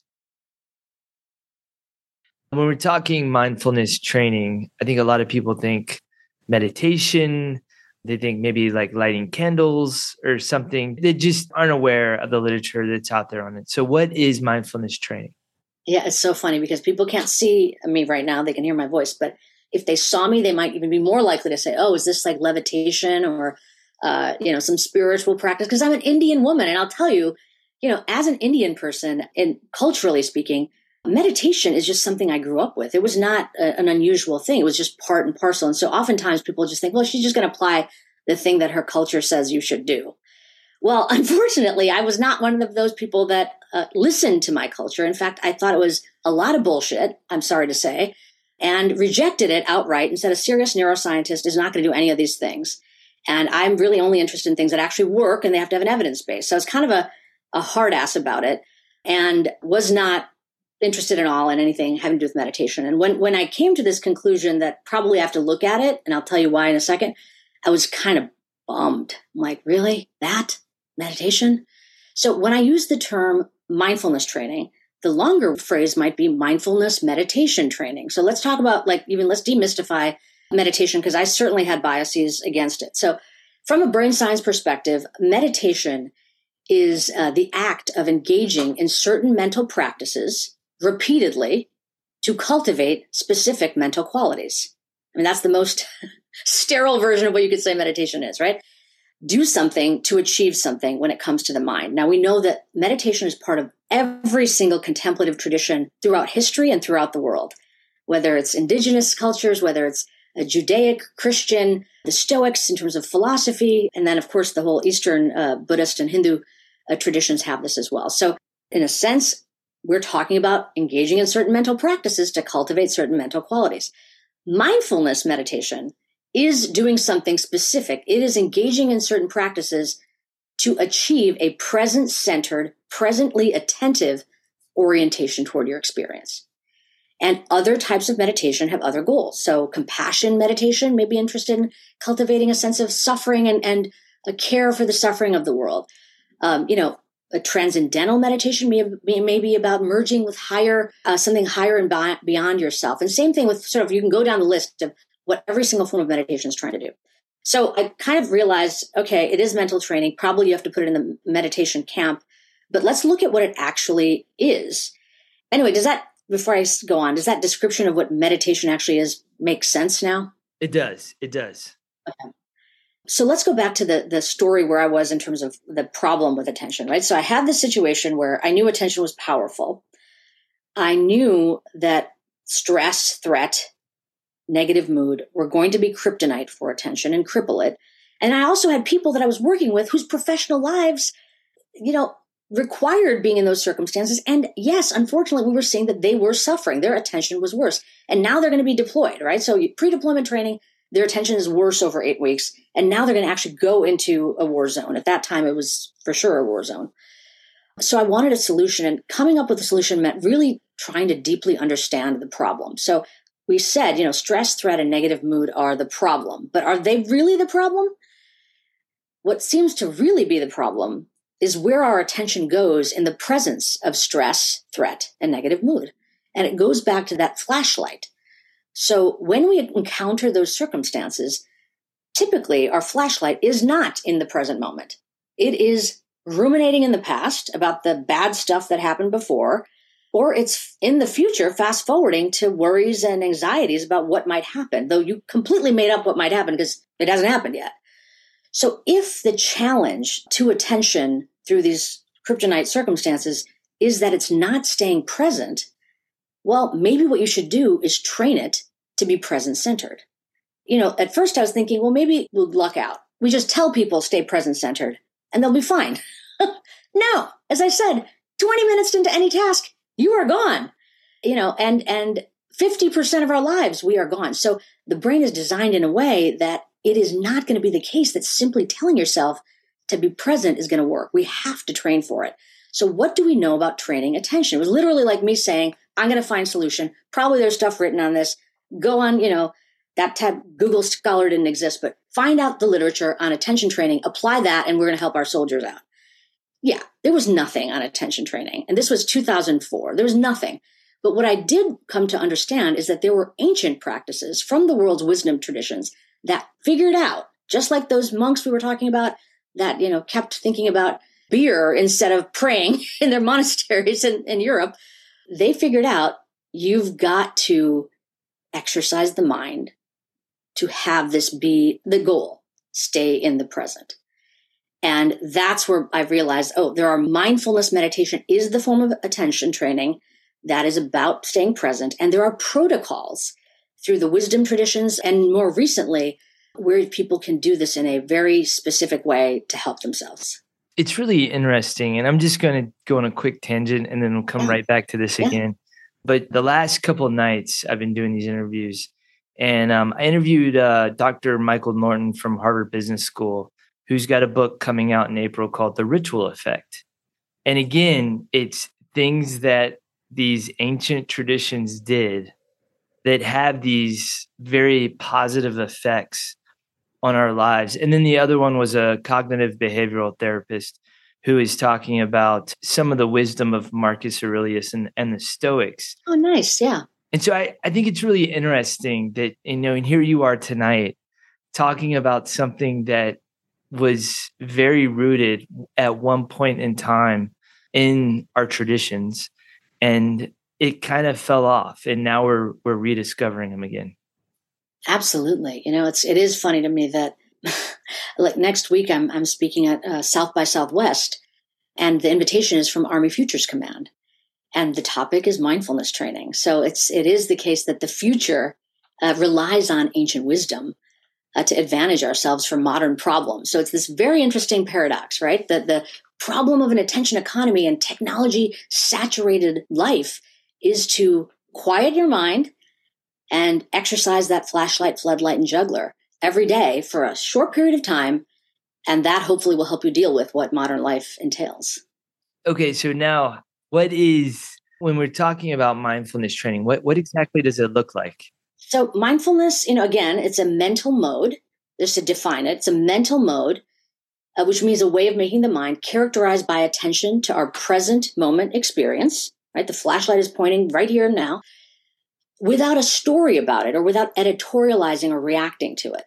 When we're talking mindfulness training, I think a lot of people think meditation. They think maybe like lighting candles or something. They just aren't aware of the literature that's out there on it. So what is mindfulness training? Yeah, it's so funny because people can't see me right now. They can hear my voice. But if they saw me, they might even be more likely to say, oh, is this like levitation or, uh, you know, some spiritual practice? Because I'm an Indian woman. And I'll tell you, you know, as an Indian person and culturally speaking, meditation is just something I grew up with. It was not a, an unusual thing. It was just part and parcel. And so oftentimes people just think, well, she's just going to apply the thing that her culture says you should do. Well, unfortunately, I was not one of those people that uh, listened to my culture. In fact, I thought it was a lot of bullshit, I'm sorry to say, and rejected it outright and said a serious neuroscientist is not going to do any of these things. And I'm really only interested in things that actually work and they have to have an evidence base. So I was kind of a, a hard ass about it and was not interested at all in anything having to do with meditation. And when, when I came to this conclusion that probably I have to look at it, and I'll tell you why in a second, I was kind of bummed. I'm like, really? That? Meditation? So when I use the term mindfulness training, the longer phrase might be mindfulness meditation training. So let's talk about like, even let's demystify meditation because I certainly had biases against it. So from a brain science perspective, meditation is uh, the act of engaging in certain mental practices repeatedly to cultivate specific mental qualities. I mean, that's the most sterile version of what you could say meditation is, right? Do something to achieve something when it comes to the mind. Now, we know that meditation is part of every single contemplative tradition throughout history and throughout the world, whether it's indigenous cultures, whether it's a Judaic, Christian, the Stoics in terms of philosophy, and then, of course, the whole Eastern uh, Buddhist and Hindu uh, traditions have this as well. So, in a sense, we're talking about engaging in certain mental practices to cultivate certain mental qualities. Mindfulness meditation is doing something specific. It is engaging in certain practices to achieve a present-centered, presently attentive orientation toward your experience. And other types of meditation have other goals. So compassion meditation may be interested in cultivating a sense of suffering and, and a care for the suffering of the world. Um, you know, a transcendental meditation may, may, may be about merging with higher, uh, something higher and bi- beyond yourself. And same thing with sort of, you can go down the list of what every single form of meditation is trying to do. So I kind of realized, okay, it is mental training. Probably you have to put it in the meditation camp, but let's look at what it actually is. Anyway, does that, before I go on, does that description of what meditation actually is make sense now? It does. It does. Okay. So let's go back to the, the story where I was in terms of the problem with attention, right? So I had this situation where I knew attention was powerful. I knew that stress, threat, negative mood were going to be kryptonite for attention and cripple it. And I also had people that I was working with whose professional lives, you know, required being in those circumstances. And yes, unfortunately, we were seeing that they were suffering. Their attention was worse. And now they're going to be deployed, right? So pre-deployment training, their attention is worse over eight weeks. And now they're going to actually go into a war zone. At that time, it was for sure a war zone. So I wanted a solution, and coming up with a solution meant really trying to deeply understand the problem. So we said, you know, stress, threat, and negative mood are the problem. But are they really the problem? What seems to really be the problem is where our attention goes in the presence of stress, threat, and negative mood. And it goes back to that flashlight. So when we encounter those circumstances, typically our flashlight is not in the present moment. It is ruminating in the past about the bad stuff that happened before, or it's in the future, fast forwarding to worries and anxieties about what might happen, though you completely made up what might happen because it hasn't happened yet. So if the challenge to attention through these kryptonite circumstances is that it's not staying present, well, maybe what you should do is train it to be present-centered. You know, at first I was thinking, well, maybe we'll luck out. We just tell people stay present-centered and they'll be fine. No, as I said, twenty minutes into any task, you are gone. You know, and and fifty percent of our lives, we are gone. So the brain is designed in a way that it is not going to be the case that simply telling yourself to be present is going to work. We have to train for it. So what do we know about training attention? It was literally like me saying, I'm going to find a solution. Probably there's stuff written on this. Go on, you know, that tab, Google Scholar didn't exist, but find out the literature on attention training, apply that, and we're going to help our soldiers out. Yeah, there was nothing on attention training. And this was two thousand four. There was nothing. But what I did come to understand is that there were ancient practices from the world's wisdom traditions that figured out, just like those monks we were talking about that, you know, kept thinking about beer instead of praying in their monasteries in, in Europe, they figured out you've got to exercise the mind to have this be the goal, stay in the present. And that's where I realized, oh, there are mindfulness meditation is the form of attention training that is about staying present. And there are protocols through the wisdom traditions and more recently where people can do this in a very specific way to help themselves. It's really interesting. And I'm just going to go on a quick tangent and then we'll come yeah. right back to this yeah. again. But the last couple of nights I've been doing these interviews and um, I interviewed uh, Doctor Michael Norton from Harvard Business School, who's got a book coming out in April called The Ritual Effect. And again, it's things that these ancient traditions did that have these very positive effects on our lives. And then the other one was a cognitive behavioral therapist who is talking about some of the wisdom of Marcus Aurelius and, and the Stoics. Oh, nice. Yeah. And so I, I think it's really interesting that, you know, and here you are tonight talking about something that was very rooted at one point in time in our traditions, and it kind of fell off, and now we're we're rediscovering them again. Absolutely. You know, it's it is funny to me that like next week I'm I'm speaking at uh, South by Southwest, and the invitation is from Army Futures Command, and the topic is mindfulness training. So it's it is the case that the future uh, relies on ancient wisdom uh, to advantage ourselves from modern problems. So it's this very interesting paradox, right? That the problem of an attention economy and technology saturated life is to quiet your mind and exercise that flashlight, floodlight, and juggler every day for a short period of time And that hopefully will help you deal with what modern life entails. Okay, so now what is, when we're talking about mindfulness training, what, what exactly does it look like? So mindfulness, you know, again, it's a mental mode. Just to define it, it's a mental mode, uh, which means a way of making the mind characterized by attention to our present moment experience, right? The flashlight is pointing right here and now, without a story about it or without editorializing or reacting to it.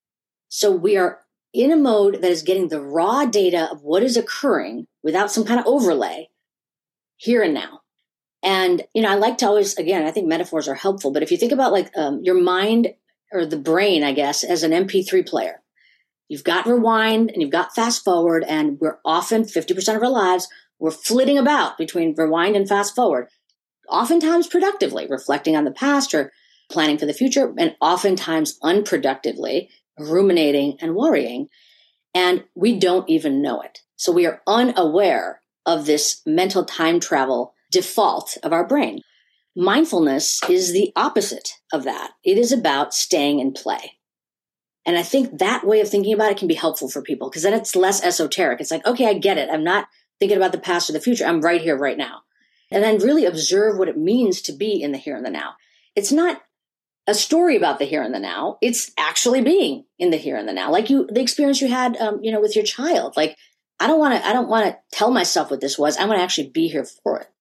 So we are in a mode that is getting the raw data of what is occurring without some kind of overlay here and now. And, you know, I like to always, again, I think metaphors are helpful, but if you think about like um, your mind or the brain, I guess, as an M P three player, you've got rewind and you've got fast forward, and we're often fifty percent of our lives, we're flitting about between rewind and fast forward, oftentimes productively, reflecting on the past or planning for the future, and oftentimes unproductively, ruminating and worrying. And we don't even know it. So we are unaware of this mental time travel default of our brain. Mindfulness is the opposite of that. It is about staying in play. And I think that way of thinking about it can be helpful for people, because then it's less esoteric. It's like, okay, I get it. I'm not thinking about the past or the future. I'm right here, right now. And then really observe what it means to be in the here and the now. It's not a story about the here and the now. It's actually being in the here and the now. Like you, the experience you had, um, you know, with your child. Like, I don't want to, I don't want to tell myself what this was. I want to actually be here for it.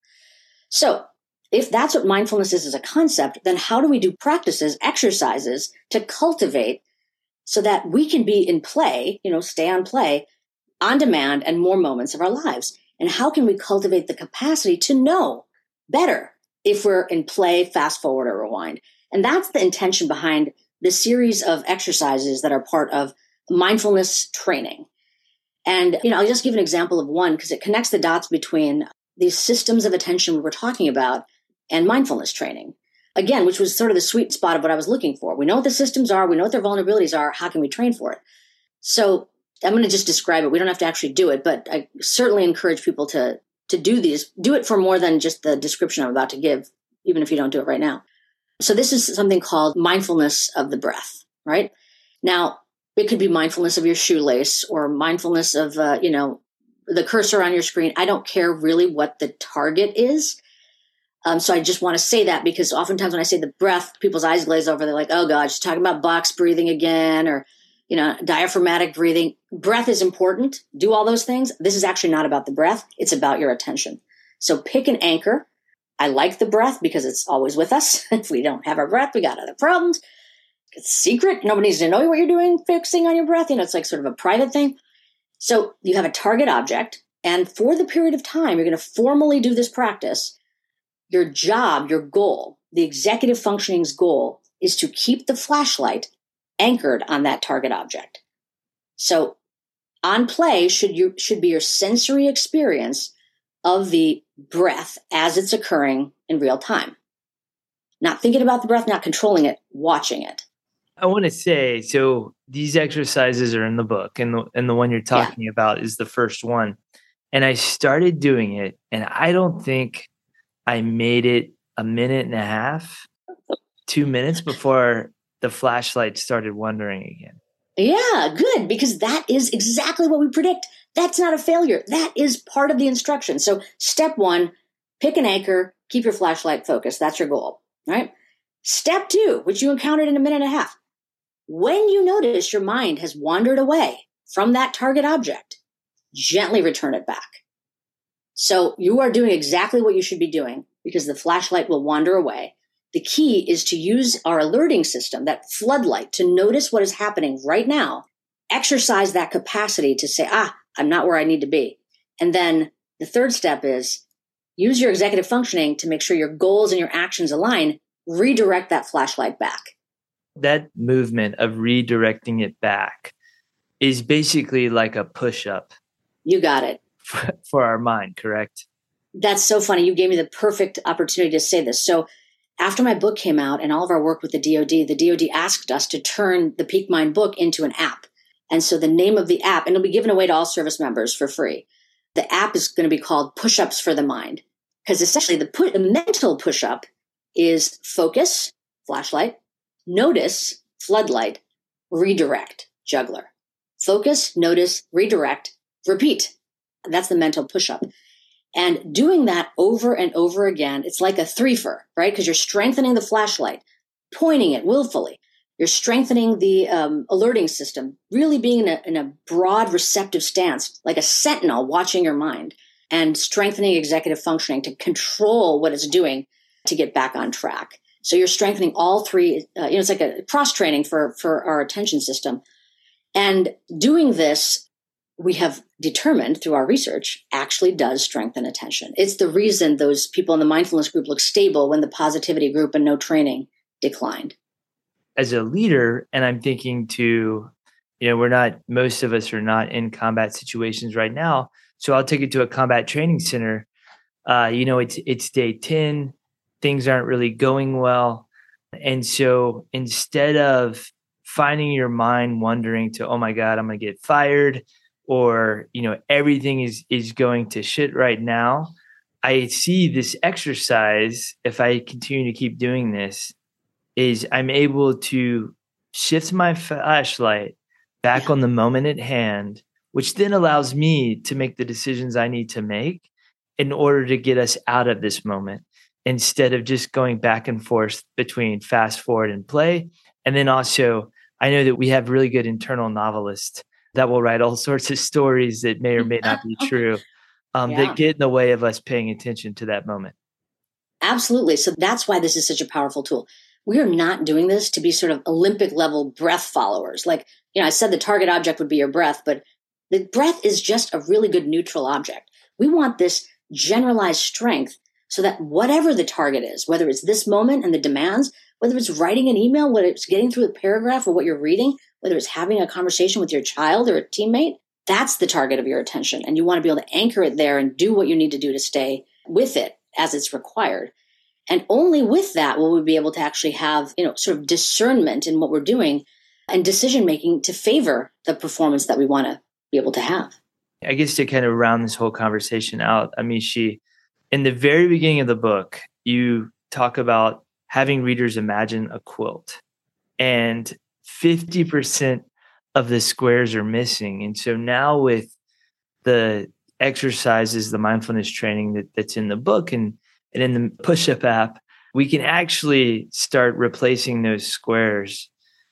So if that's what mindfulness is as a concept, then how do we do practices, exercises to cultivate so that we can be in play, you know, stay on play, on demand, and more moments of our lives? And how can we cultivate the capacity to know better if we're in play, fast forward, or rewind? And that's the intention behind the series of exercises that are part of mindfulness training. And, you know, I'll just give an example of one because it connects the dots between these systems of attention we were talking about and mindfulness training. Again, which was sort of the sweet spot of what I was looking for. We know what the systems are. We know what their vulnerabilities are. How can we train for it? So I'm going to just describe it. We don't have to actually do it, but I certainly encourage people to, to do these. Do it for more than just the description I'm about to give, even if you don't do it right now. So this is something called mindfulness of the breath, right? Now, it could be mindfulness of your shoelace or mindfulness of, uh, you know, the cursor on your screen. I don't care really what the target is. Um, so I just want to say that because oftentimes when I say the breath, people's eyes glaze over. They're like, oh God, she's talking about box breathing again, or, you know, diaphragmatic breathing. Breath is important. Do all those things. This is actually not about the breath. It's about your attention. So pick an anchor. I like the breath because it's always with us. If we don't have our breath, we got other problems. It's secret. Nobody needs to know what you're doing, fixing on your breath. You know, it's like sort of a private thing. So you have a target object. And for the period of time, you're going to formally do this practice. Your job, your goal, the executive functioning's goal is to keep the flashlight anchored on that target object. So on play should you should be your sensory experience of the breath as it's occurring in real time. Not thinking about the breath, not controlling it, watching it. I want to say, so these exercises are in the book, and the, and the one you're talking yeah. about is the first one. And I started doing it, and I don't think I made it a minute and a half, two minutes before the flashlight started wandering again. Yeah, good, because that is exactly what we predict. That's not a failure. That is part of the instruction. So step one, pick an anchor, keep your flashlight focused. That's your goal, right? Step two, which you encountered in a minute and a half. When you notice your mind has wandered away from that target object, gently return it back. So you are doing exactly what you should be doing because the flashlight will wander away. The key is to use our alerting system, that floodlight, to notice what is happening right now, exercise that capacity to say, ah, I'm not where I need to be. And then the third step is use your executive functioning to make sure your goals and your actions align, redirect that flashlight back. That movement of redirecting it back is basically like a push-up. You got it. For, for our mind, correct? That's so funny. You gave me the perfect opportunity to say this. So after my book came out and all of our work with the D O D, the D O D asked us to turn the Peak Mind book into an app. And so the name of the app, and it'll be given away to all service members for free. The app is going to be called Push-Ups for the Mind, because essentially the, pu- the mental push-up is focus, flashlight, notice, floodlight, redirect, juggler. Focus, notice, redirect, repeat. That's the mental push-up. And doing that over and over again, it's like a threefer, right? Because you're strengthening the flashlight, pointing it willfully. You're strengthening the um, alerting system, really being in a, in a broad receptive stance, like a sentinel watching your mind, and strengthening executive functioning to control what it's doing to get back on track. So you're strengthening all three. Uh, you know, it's like a cross-training for, for our attention system. And doing this, we have determined through our research, actually does strengthen attention. It's the reason those people in the mindfulness group look stable when the positivity group and no training declined. As a leader, and I'm thinking to, you know, we're not, most of us are not in combat situations right now. So I'll take it to a combat training center. Uh, you know, it's it's day ten, things aren't really going well. And so instead of finding your mind wondering to, oh my God, I'm going to get fired, or, you know, everything is is going to shit right now, I see this exercise, if I continue to keep doing this, is I'm able to shift my flashlight back yeah. on the moment at hand, which then allows me to make the decisions I need to make in order to get us out of this moment, instead of just going back and forth between fast forward and play. And then also, I know that we have really good internal novelists that will write all sorts of stories that may or may not be true, um, yeah. that get in the way of us paying attention to that moment. Absolutely. So that's why this is such a powerful tool. We are not doing this to be sort of Olympic level breath followers. Like, you know, I said the target object would be your breath, but the breath is just a really good neutral object. We want this generalized strength so that whatever the target is, whether it's this moment and the demands, whether it's writing an email, whether it's getting through a paragraph or what you're reading, whether it's having a conversation with your child or a teammate, that's the target of your attention. And you want to be able to anchor it there and do what you need to do to stay with it as it's required. And only with that will we be able to actually have, you know, sort of discernment in what we're doing and decision-making to favor the performance that we want to be able to have. I guess to kind of round this whole conversation out, Amishi, in the very beginning of the book, you talk about having readers imagine a quilt, and fifty percent of the squares are missing. And so now with the exercises, the mindfulness training that, that's in the book and, and in the push-up app, we can actually start replacing those squares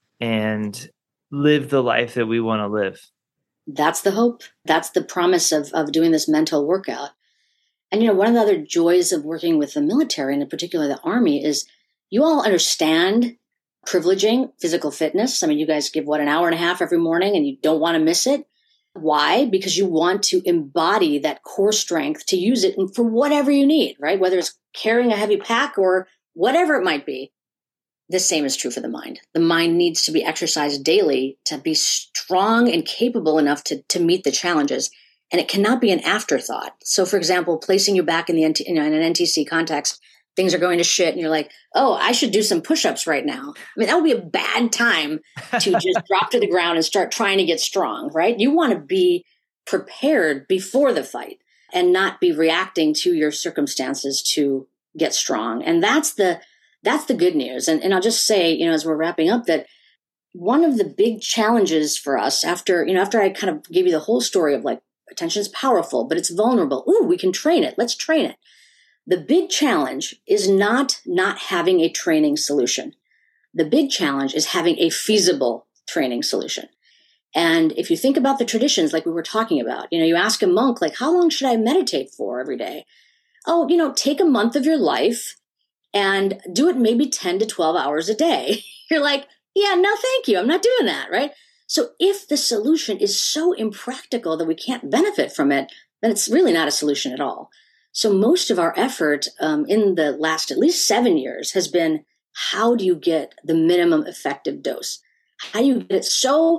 and live the life that we want to live. That's the hope. That's the promise of, of doing this mental workout. And, you know, one of the other joys of working with the military, and in particular the Army, is you all understand privileging physical fitness. I mean, you guys give, what, an hour and a half every morning, and you don't want to miss it. Why? Because you want to embody that core strength to use it for whatever you need, right? Whether it's carrying a heavy pack or whatever it might be. The same is true for the mind. The mind needs to be exercised daily to be strong and capable enough to, to meet the challenges. And it cannot be an afterthought. So, for example, placing you back in the in an N T C context, things are going to shit, and you're like, oh, I should do some push-ups right now. I mean, that would be a bad time to just drop to the ground and start trying to get strong, right? You want to be prepared before the fight and not be reacting to your circumstances to get strong. And that's the that's the good news. And, and I'll just say, you know, as we're wrapping up, that one of the big challenges for us after, you know, after I kind of gave you the whole story of like, attention is powerful, but it's vulnerable. Ooh, we can train it. Let's train it. The big challenge is not not having a training solution. The big challenge is having a feasible training solution. And if you think about the traditions like we were talking about, you know, you ask a monk, like, how long should I meditate for every day? Oh, you know, take a month of your life and do it maybe ten to twelve hours a day. You're like, yeah, no, thank you. I'm not doing that, right? So if the solution is so impractical that we can't benefit from it, then it's really not a solution at all. So most of our effort um, in the last at least seven years has been, how do you get the minimum effective dose? How do you get it so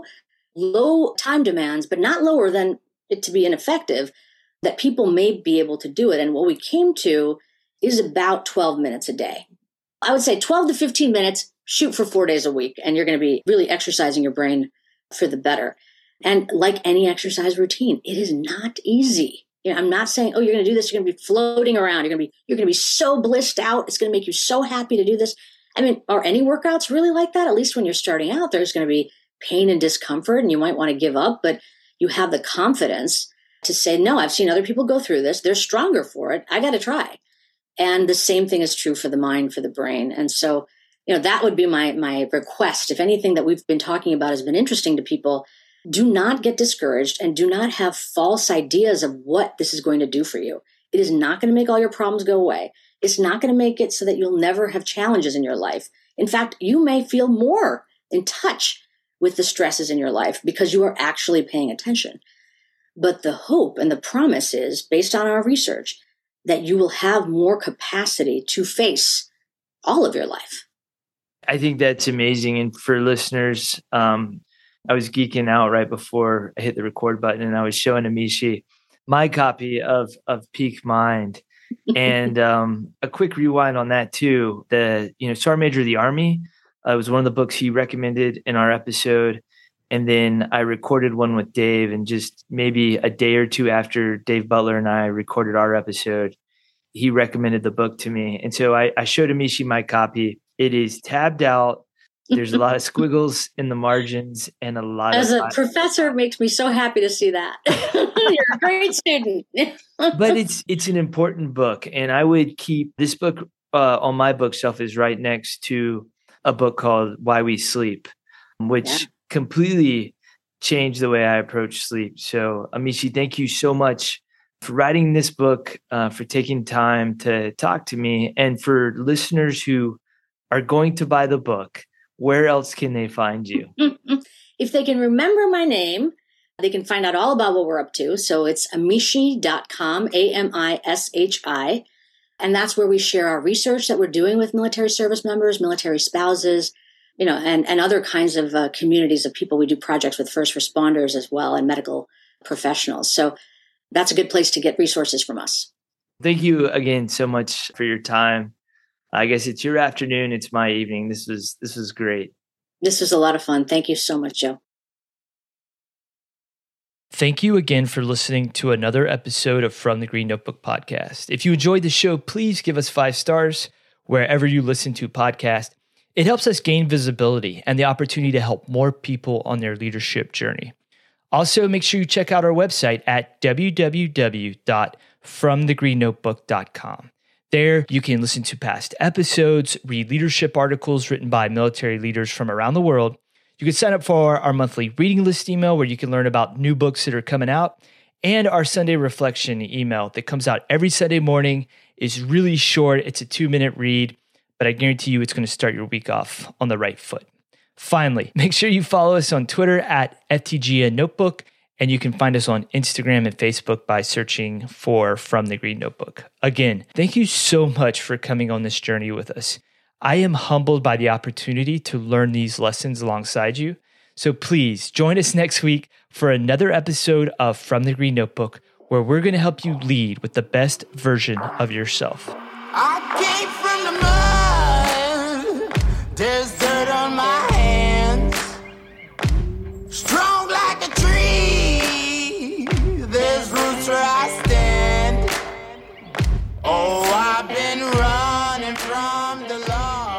low time demands, but not lower than it to be ineffective, that people may be able to do it? And what we came to is about twelve minutes a day. I would say twelve to fifteen minutes, shoot for four days a week, and you're going to be really exercising your brain for the better. And like any exercise routine, it is not easy. You know, I'm not saying, oh, you're going to do this, you're going to be floating around, you're going to be you're going to be so blissed out, it's going to make you so happy to do this. I mean, are any workouts really like that? At least when you're starting out, there's going to be pain and discomfort and you might want to give up, but you have the confidence to say, no, I've seen other people go through this. They're stronger for it. I got to try. And the same thing is true for the mind, for the brain. And so, you know, that would be my, my request. If anything that we've been talking about has been interesting to people, do not get discouraged and do not have false ideas of what this is going to do for you. It is not going to make all your problems go away. It's not going to make it so that you'll never have challenges in your life. In fact, you may feel more in touch with the stresses in your life because you are actually paying attention. But the hope and the promise is, based on our research, that you will have more capacity to face all of your life. I think that's amazing. And for listeners, um, I was geeking out right before I hit the record button, and I was showing Amishi my copy of of Peak Mind. And um, a quick rewind on that too. The you know Sergeant Major of the Army uh, was one of the books he recommended in our episode. And then I recorded one with Dave, and just maybe a day or two after Dave Butler and I recorded our episode, he recommended the book to me. And so I, I showed Amishi my copy. It is tabbed out. There's a lot of squiggles in the margins and a lot As of... a professor, it makes me so happy to see that. You're a great student. But it's it's an important book. And I would keep this book uh, on my bookshelf is right next to a book called Why We Sleep, which... Yeah. completely changed the way I approach sleep. So, Amishi, thank you so much for writing this book, uh, for taking time to talk to me. And for listeners who are going to buy the book, where else can they find you? If they can remember my name, they can find out all about what we're up to. So it's amishi dot com, A M I S H I. And that's where we share our research that we're doing with military service members, military spouses, you know, and, and other kinds of uh, communities of people. We do projects with first responders as well and medical professionals. So that's a good place to get resources from us. Thank you again so much for your time. I guess it's your afternoon. It's my evening. This was, this was great. This was a lot of fun. Thank you so much, Joe. Thank you again for listening to another episode of From the Green Notebook podcast. If you enjoyed the show, please give us five stars wherever you listen to podcasts. It helps us gain visibility and the opportunity to help more people on their leadership journey. Also, make sure you check out our website at w w w dot from the green notebook dot com. There, you can listen to past episodes, read leadership articles written by military leaders from around the world. You can sign up for our monthly reading list email where you can learn about new books that are coming out, and our Sunday reflection email that comes out every Sunday morning. Is really short. It's a two-minute read, but I guarantee you it's going to start your week off on the right foot. Finally, make sure you follow us on Twitter at F T G N Notebook, and you can find us on Instagram and Facebook by searching for From the Green Notebook. Again, thank you so much for coming on this journey with us. I am humbled by the opportunity to learn these lessons alongside you. So please join us next week for another episode of From the Green Notebook, where we're going to help you lead with the best version of yourself. I came from the mud, there's dirt on my hands, strong like a tree, there's roots where I stand. Oh, I've been running from the law.